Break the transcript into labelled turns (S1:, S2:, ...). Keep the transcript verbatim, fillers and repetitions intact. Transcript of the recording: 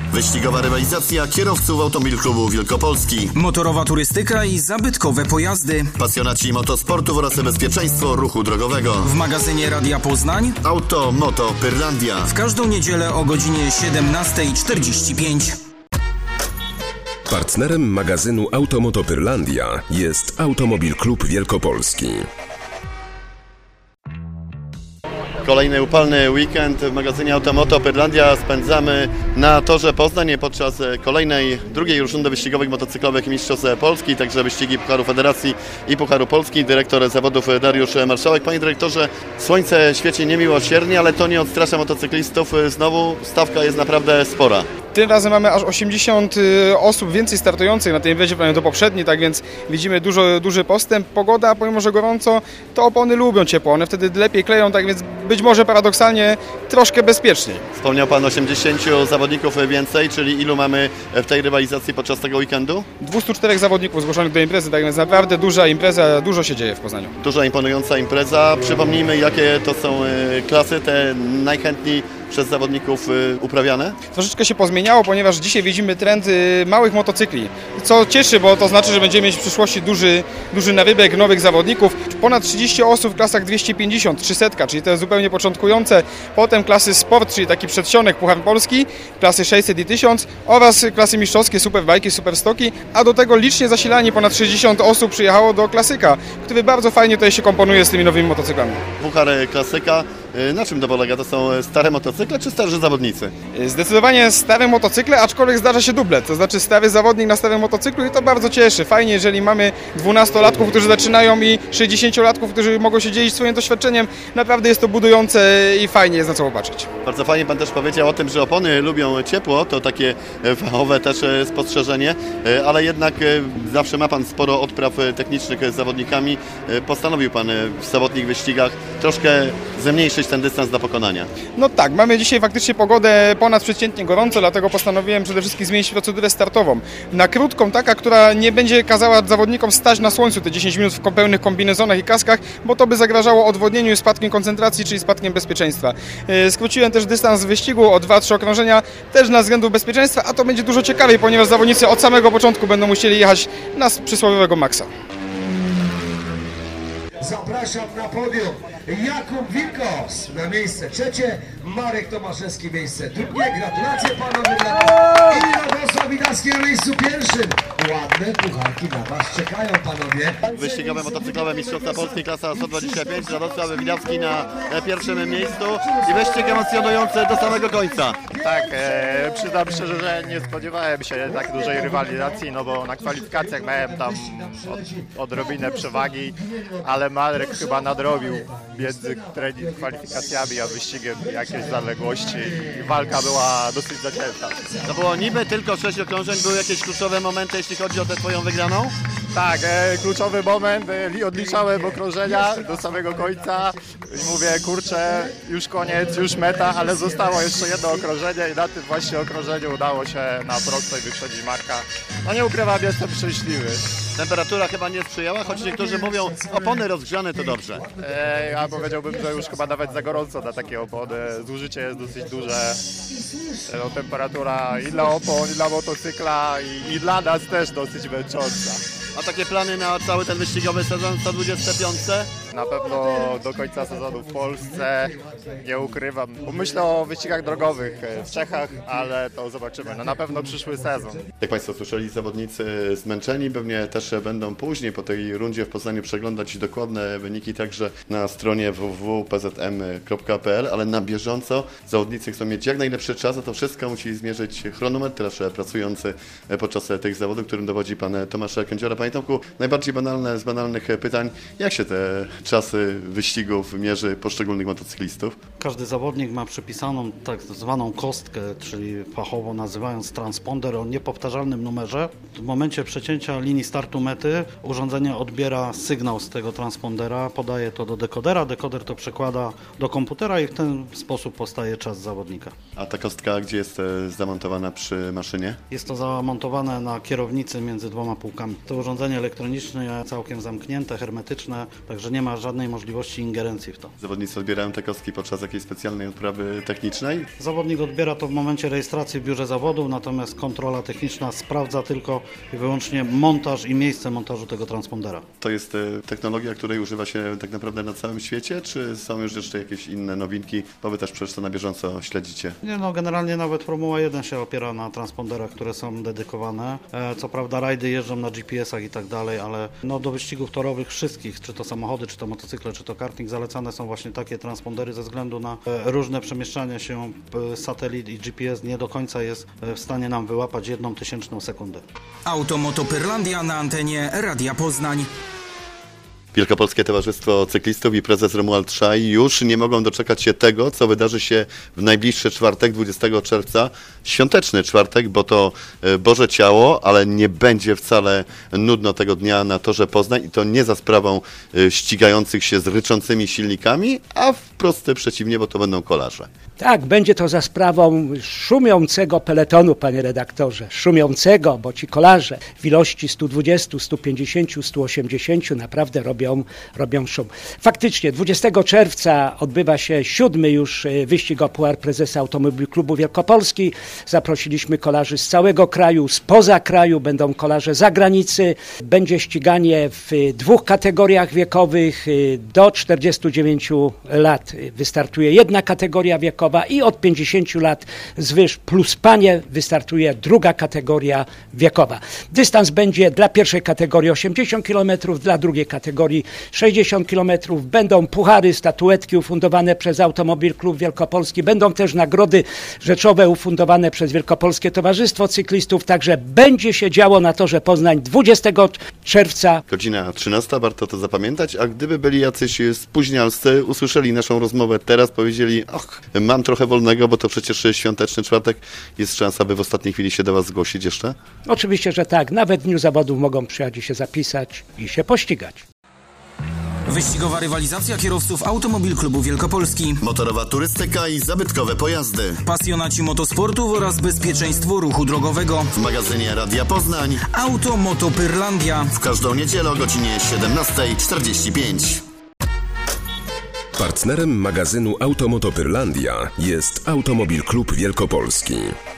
S1: Wyścigowa rywalizacja kierowców Automobil Klubu Wielkopolski.
S2: Motorowa turystyka i zabytkowe pojazdy.
S1: Pasjonaci motosportów oraz bezpieczeństwo ruchu drogowego.
S2: W magazynie Radia Poznań
S1: Auto, Moto, Pyrlandia.
S2: W każdą niedzielę o godzinie siedemnasta czterdzieści pięć.
S3: Partnerem magazynu Automoto Pyrlandia jest Automobil Klub Wielkopolski.
S1: Kolejny upalny weekend w magazynie Automoto Pyrlandia spędzamy na torze Poznań podczas kolejnej, drugiej już rundy wyścigowych motocyklowych Mistrzostw Polski, także wyścigi Pucharu Federacji i Pucharu Polski. Dyrektor zawodów Dariusz Marszałek. Panie dyrektorze, słońce świeci niemiłosiernie, ale to nie odstrasza motocyklistów. Znowu stawka jest naprawdę spora.
S4: Tym razem mamy aż osiemdziesiąt osób więcej startujących na tej imprezie do poprzedniej, tak więc widzimy dużo, duży postęp. Pogoda, pomimo że gorąco, to opony lubią ciepło, one wtedy lepiej kleją, tak więc być może paradoksalnie troszkę bezpieczniej.
S1: Wspomniał Pan osiemdziesięciu zawodników więcej, czyli ilu mamy w tej rywalizacji podczas tego weekendu?
S4: dwieście cztery zawodników zgłoszonych do imprezy, tak więc naprawdę duża impreza, dużo się dzieje w Poznaniu.
S1: Duża, imponująca impreza. Przypomnijmy, jakie to są klasy, te najchętniej przez zawodników uprawiane?
S4: Troszeczkę się pozmieniało, ponieważ dzisiaj widzimy trend małych motocykli, co cieszy, bo to znaczy, że będziemy mieć w przyszłości duży, duży narybek nowych zawodników. Ponad trzydzieści osób w klasach dwieście pięćdziesiąt, trzysta, czyli to jest zupełnie początkujące. Potem klasy sport, czyli taki przedsionek Puchar Polski, klasy sześćset i tysiąc oraz klasy mistrzowskie, superbajki, superstoki, a do tego licznie zasilanie ponad sześćdziesiąt osób przyjechało do klasyka, który bardzo fajnie tutaj się komponuje z tymi nowymi motocyklami.
S1: Puchar klasyka, na czym to polega? To są stare motocykle czy starzy zawodnicy?
S4: Zdecydowanie stare motocykle, aczkolwiek zdarza się dublet, to znaczy stary zawodnik na starym motocyklu i to bardzo cieszy. Fajnie, jeżeli mamy dwunastolatków, którzy zaczynają i sześćdziesięciolatków, którzy mogą się dzielić swoim doświadczeniem. Naprawdę jest to budujące i fajnie jest na co popatrzeć.
S1: Bardzo fajnie Pan też powiedział o tym, że opony lubią ciepło, to takie fachowe też spostrzeżenie, ale jednak zawsze ma Pan sporo odpraw technicznych z zawodnikami. Postanowił Pan w sobotnich wyścigach troszkę zmniejszyć ten dystans do pokonania.
S4: No tak, mamy dzisiaj faktycznie pogodę ponadprzeciętnie gorąco, dlatego postanowiłem przede wszystkim zmienić procedurę startową. Na krótką, taka, która nie będzie kazała zawodnikom stać na słońcu te dziesięć minut w pełnych kombinezonach i kaskach, bo to by zagrażało odwodnieniu i spadkiem koncentracji, czyli spadkiem bezpieczeństwa. Skróciłem też dystans wyścigu o dwa trzy okrążenia, też na względu bezpieczeństwa, a to będzie dużo ciekawiej, ponieważ zawodnicy od samego początku będą musieli jechać na przysłowiowego maksa.
S5: Zapraszam na podium Jakub Wilkos na miejsce trzecie, Marek Tomaszewski miejsce drugie. Gratulacje panowie i Radosław Widacki na miejscu pierwszym. Ładne pucharki na was czekają panowie.
S1: Wyścigowe motocyklowe Mistrzostwa Polski klasa sto dwadzieścia pięć. Radosław Widacki na pierwszym miejscu i wyścig emocjonujący do samego końca.
S6: Tak, e, przyznam szczerze, że nie spodziewałem się tak dużej rywalizacji, no bo na kwalifikacjach miałem tam od, odrobinę przewagi, ale Marek chyba nadrobił między trening, kwalifikacjami a wyścigiem jakieś zaległości i walka była dosyć zacięta.
S1: To było niby tylko sześć okrążeń, były jakieś kluczowe momenty, jeśli chodzi o tę twoją wygraną?
S6: Tak, e, kluczowy moment, e, odliczałem okrążenia do samego końca i mówię, kurczę, już koniec, już meta, ale zostało jeszcze jedno okrążenie i na tym właśnie okrążeniu udało się na prostej wyprzedzić Marka. No nie ukrywam, jestem szczęśliwy.
S1: Temperatura chyba nie sprzyjała, choć niektórzy mówią, opony rozgrzane to dobrze.
S6: E, ja powiedziałbym, że już chyba nawet za gorąco na takie opony. Zużycie jest dosyć duże. E, no, temperatura i dla opon, i dla motocykla, i, i dla nas też dosyć męcząca.
S1: A takie plany na cały ten wyścigowy sezon sto dwadzieścia pięć?
S6: Na pewno do końca sezonu w Polsce, nie ukrywam. Myślę o wyścigach drogowych w Czechach, ale to zobaczymy. No na pewno przyszły sezon.
S1: Jak Państwo słyszeli, zawodnicy zmęczeni, pewnie też będą później po tej rundzie w Poznaniu przeglądać dokładne wyniki także na stronie w w w kropka p z m kropka p l, ale na bieżąco zawodnicy chcą mieć jak najlepszy czas, a to wszystko musi zmierzyć chronometraż pracujący podczas tych zawodów, którym dowodzi Pan Tomasz Kędziora. Panie Tomku, najbardziej banalne z banalnych pytań, jak się te czasy wyścigów mierzy poszczególnych motocyklistów?
S7: Każdy zawodnik ma przypisaną tak zwaną kostkę, czyli fachowo nazywając transponder o niepowtarzalnym numerze. W momencie przecięcia linii startu mety urządzenie odbiera sygnał z tego transpondera, podaje to do dekodera, dekoder to przekłada do komputera i w ten sposób powstaje czas zawodnika.
S1: A ta kostka gdzie jest zamontowana przy maszynie?
S7: Jest to zamontowane na kierownicy między dwoma półkami. To urządzenie elektroniczne całkiem zamknięte, hermetyczne, także nie ma ma żadnej możliwości ingerencji w to.
S1: Zawodnicy odbierają te kostki podczas jakiejś specjalnej odprawy technicznej?
S7: Zawodnik odbiera to w momencie rejestracji w biurze zawodu, natomiast kontrola techniczna sprawdza tylko i wyłącznie montaż i miejsce montażu tego transpondera.
S1: To jest e, technologia, której używa się tak naprawdę na całym świecie, czy są już jeszcze jakieś inne nowinki, bo wy też przecież to na bieżąco śledzicie?
S7: Nie, no generalnie nawet Formuła jeden się opiera na transponderach, które są dedykowane. E, co prawda rajdy jeżdżą na G P S ach i tak dalej, ale no do wyścigów torowych wszystkich, czy to samochody, czy to motocykle, czy to karting, zalecane są właśnie takie transpondery ze względu na e, różne przemieszczania się. E, satelit i G P S nie do końca jest e, w stanie nam wyłapać jedną tysięczną sekundę.
S2: Automotopyrlandia na antenie Radia Poznań.
S1: Wielkopolskie Towarzystwo Cyklistów i prezes Romuald Trzaj już nie mogą doczekać się tego, co wydarzy się w najbliższy czwartek, dwudziestego czerwca. Świąteczny czwartek, bo to Boże Ciało, ale nie będzie wcale nudno tego dnia na torze Poznań i to nie za sprawą ścigających się z ryczącymi silnikami, a wprost przeciwnie, bo to będą kolarze.
S8: Tak, będzie to za sprawą szumiącego peletonu, panie redaktorze. Szumiącego, bo ci kolarze w ilości stu dwudziestu, stu pięćdziesięciu, stu osiemdziesięciu naprawdę robią, robią szum. Faktycznie dwudziestego czerwca odbywa się siódmy już wyścig o Puchar Prezesa Automobil Klubu Wielkopolski. Zaprosiliśmy kolarzy z całego kraju, spoza kraju, będą kolarze z zagranicy. Będzie ściganie w dwóch kategoriach wiekowych. Do czterdziestu dziewięciu lat wystartuje jedna kategoria wiekowa i od pięćdziesięciu lat zwyż plus panie wystartuje druga kategoria wiekowa. Dystans będzie dla pierwszej kategorii osiemdziesiąt kilometrów, dla drugiej kategorii sześćdziesiąt kilometrów. Będą puchary, statuetki ufundowane przez Automobil Klub Wielkopolski. Będą też nagrody rzeczowe ufundowane przez Wielkopolskie Towarzystwo Cyklistów. Także będzie się działo na torze Poznań dwudziestego czerwca.
S1: Godzina trzynasta, warto to zapamiętać, a gdyby byli jacyś spóźnialscy, usłyszeli naszą rozmowę teraz, powiedzieli, och, mam trochę wolnego, bo to przecież świąteczny czwartek, jest szansa, by w ostatniej chwili się do Was zgłosić jeszcze?
S8: Oczywiście, że tak. Nawet w dniu zawodów mogą przyjechać i się zapisać i się pościgać.
S2: Wyścigowa rywalizacja kierowców Automobil Klubu Wielkopolski.
S9: Motorowa turystyka i zabytkowe pojazdy.
S2: Pasjonaci motosportu oraz bezpieczeństwo ruchu drogowego.
S9: W magazynie Radia Poznań.
S2: Automotopyrlandia.
S9: W każdą niedzielę o godzinie siedemnasta czterdzieści pięć.
S3: Partnerem magazynu Automotopyrlandia jest Automobil Klub Wielkopolski.